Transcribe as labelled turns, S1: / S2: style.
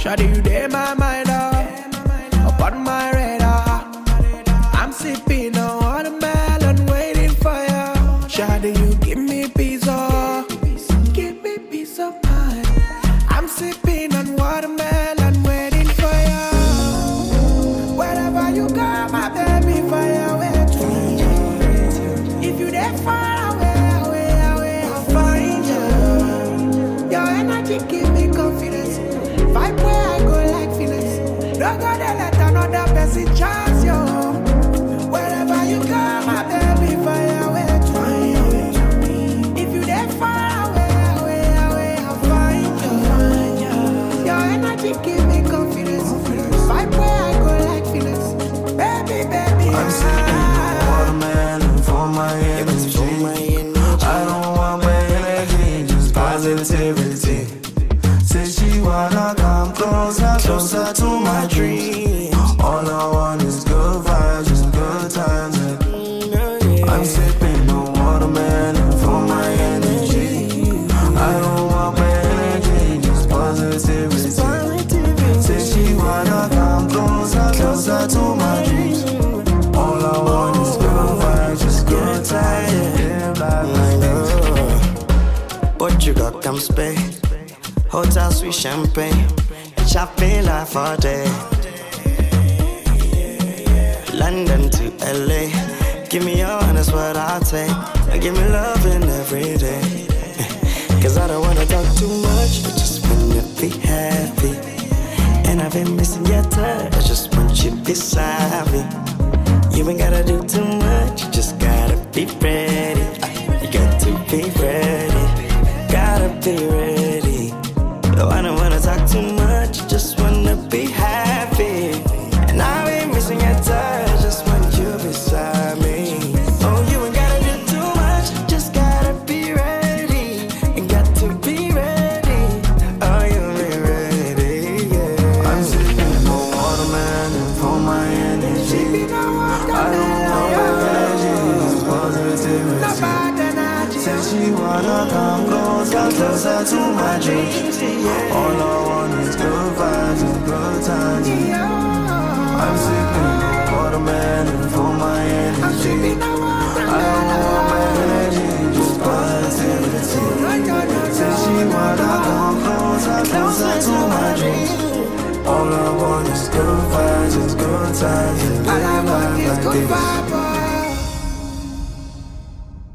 S1: Shawty, you there, my mind, up on my radar. I'm sipping on watermelon, waiting for you. Shawty, you give me peace, give me peace of mind. I'm sipping on watermelon, waiting for you. Wherever you go, my baby, fire away to me. If you there far away, I'll find you. Your energy give me confidence. Vibe where I go like Venus. Don't go there, let another person chance you. Wherever you go, my baby, fire away to me. If you there far away, I'll find you. Your energy give me confidence. Vibe where I go like Venus. Baby,
S2: I'm sipping watermelon for my energy. I don't want my energy, just positivity. Say she wanna come closer to my dream. All I want is good vibes, just good times. I'm sipping on watermelon for my energy. I don't want my energy, just positivity. Say she wanna come closer to my dreams. All I want is good vibes, just good times. Portugal, come Spain. Hotel, sweet champagne. Shopping life all day. London to LA. Give me your hand, that's what I'll take. And give me loving every day. Cause I don't wanna talk too much, I just wanna be happy. And I've been missing your touch, I just want you beside me. You ain't gotta do too much, you just gotta be ready. You got to be ready, gotta be ready. Oh, I don't wanna talk too much, I just wanna be happy. And I've been missing your touch, just want you beside me. Oh, you ain't gotta do too much, just gotta be ready. You got to be ready, oh, you be ready, yeah. I'm sipping on watermelon for my energy. I don't want my energy, just positivity. Said she wanna come closer to my dreams. All I want is good vibes and good times. I'm sipping on watermelon for my energy. I don't want my energy, just positivity. Said she wanna come closer to my dreams. All I want is good vibes and good times. And live life like this.